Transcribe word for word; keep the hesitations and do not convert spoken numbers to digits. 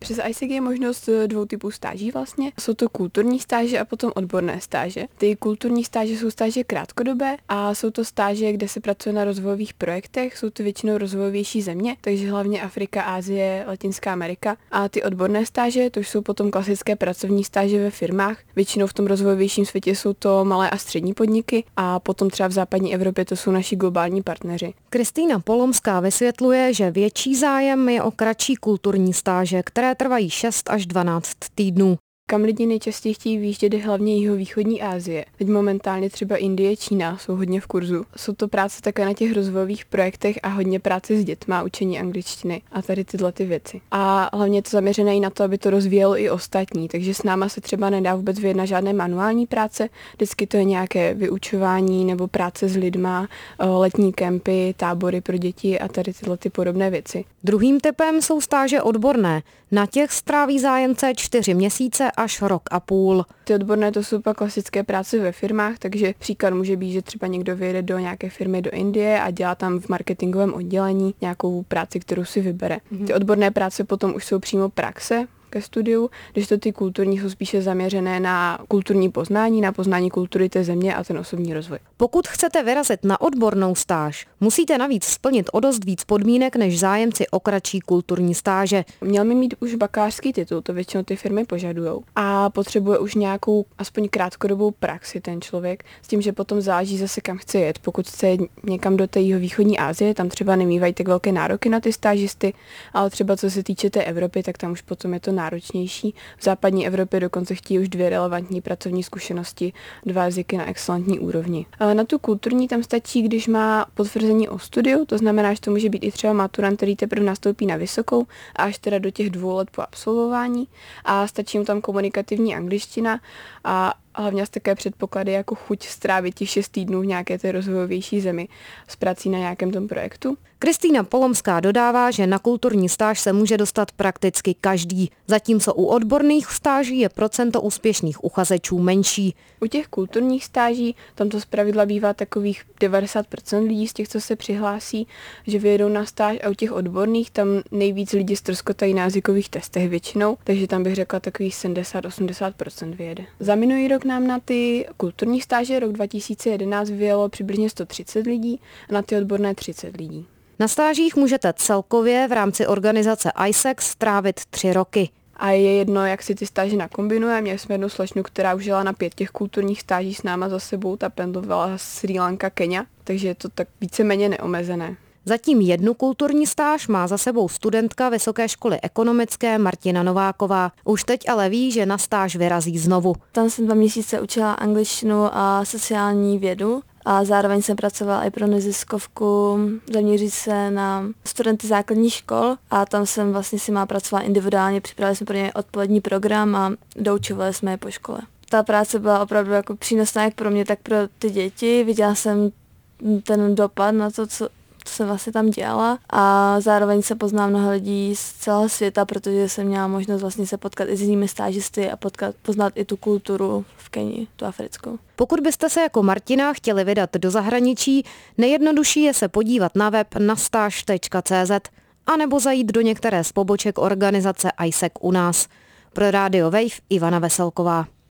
Přes I S E C je možnost dvou typů stáží vlastně. Jsou to kulturní stáže a potom odborné stáže. Ty kulturní stáže jsou stáže krátkodobé a jsou to stáže, kde se pracuje na rozvojových projektech. Jsou to většinou rozvojovější země, takže hlavně Afrika, Asie, Latinská Amerika. A ty odborné stáže, to jsou potom klasické pracovní stáže ve firmách. Většinou v tom rozvojovějším světě jsou to malé a střední podniky a potom třeba v západní Evropě to jsou naši globální partneři. Kristýna Polomská vysvětluje, že větší zájem je o kratší kulturní stáže, které trvají šest až dvanáct týdnů. Kam lidi nejčastěji chtějí výjíždět je hlavně jihovýchodní Asie. Teď momentálně třeba Indie, Čína jsou hodně v kurzu. Jsou to práce také na těch rozvojových projektech a hodně práce s dětma, učení angličtiny a tady tyhle ty věci. A hlavně je to zaměřené i na to, aby to rozvíjelo i ostatní, takže s náma se třeba nedá vůbec vyjednat žádné manuální práce, vždycky to je nějaké vyučování nebo práce s lidma, letní kempy, tábory pro děti a tady tyhle ty podobné věci. Druhým typem jsou stáže odborné. Na těch stráví zájemce čtyři měsíce až rok a půl. Ty odborné to jsou pak klasické práce ve firmách, takže příklad může být, že třeba někdo vyjede do nějaké firmy do Indie a dělá tam v marketingovém oddělení nějakou práci, kterou si vybere. Ty odborné práce potom už jsou přímo praxe ke studiu, když to ty kulturní jsou spíše zaměřené na kulturní poznání, na poznání kultury té země a ten osobní rozvoj. Pokud chcete vyrazit na odbornou stáž, musíte navíc splnit o dost víc podmínek než zájemci o kratší kulturní stáže. Měl mi mít už bakalářský titul, to většinou ty firmy požadujou. A potřebuje už nějakou aspoň krátkodobou praxi ten člověk, s tím, že potom záleží zase kam chce jet. Pokud chce jet někam do té jihovýchodní Asie, tam třeba nemývají tak velké nároky na ty stážisty, ale třeba co se týče té Evropy, tak tam už potom je to náročnější. V západní Evropě dokonce chtějí už dvě relevantní pracovní zkušenosti, dva jazyky na excelentní úrovni. Na tu kulturní tam stačí, když má potvrzení o studiu, to znamená, že to může být i třeba maturant, který teprve nastoupí na vysokou a až teda do těch dvou let po absolvování a stačí mu tam komunikativní angličtina a hlavně také předpoklady jako chuť strávit těch šest týdnů v nějaké té rozvojovější zemi s prací na nějakém tom projektu. Kristýna Polomská dodává, že na kulturní stáž se může dostat prakticky každý, zatímco u odborných stáží je procento úspěšných uchazečů menší. U těch kulturních stáží tam to zpravidla bývá takových devadesát procent lidí z těch, co se přihlásí, že vyjedou na stáž, a u těch odborných tam nejvíc lidí ztroskotají na jazykových testech většinou, takže tam bych řekla takových sedmdesát až osmdesát procent vyjede. Za minulý rok nám na ty kulturní stáže rok dva tisíce jedenáct vyjelo přibližně sto třicet lidí a na ty odborné třicet lidí. Na stážích můžete celkově v rámci organizace I S E C strávit tři roky. A je jedno, jak si ty stáže nakombinuje. Měli jsme jednu slečnu, která už jela na pět těch kulturních stáží s náma za sebou, ta pendlovala Srí Lanka, Kenia, takže je to tak víceméně neomezené. Zatím jednu kulturní stáž má za sebou studentka Vysoké školy ekonomické Martina Nováková. Už teď ale ví, že na stáž vyrazí znovu. Tam jsem dva měsíce učila angličtinu a sociální vědu a zároveň jsem pracovala i pro neziskovku zaměřit se na studenty základních škol a tam jsem vlastně si má pracovala individuálně, připravili jsme pro ně odpolední program a doučovali jsme je po škole. Ta práce byla opravdu jako přínosná jak pro mě, tak pro ty děti. Viděla jsem ten dopad na to, co co jsem vlastně tam dělala a zároveň se poznám mnoho lidí z celého světa, protože jsem měla možnost vlastně se potkat i s jinými stážisty a potkat, poznat i tu kulturu v Kenii, tu africkou. Pokud byste se jako Martina chtěli vydat do zahraničí, nejjednodušší je se podívat na web nastáž tečka cé zet a nebo zajít do některé z poboček organizace I S E C u nás. Pro Radio Wave Ivana Veselková.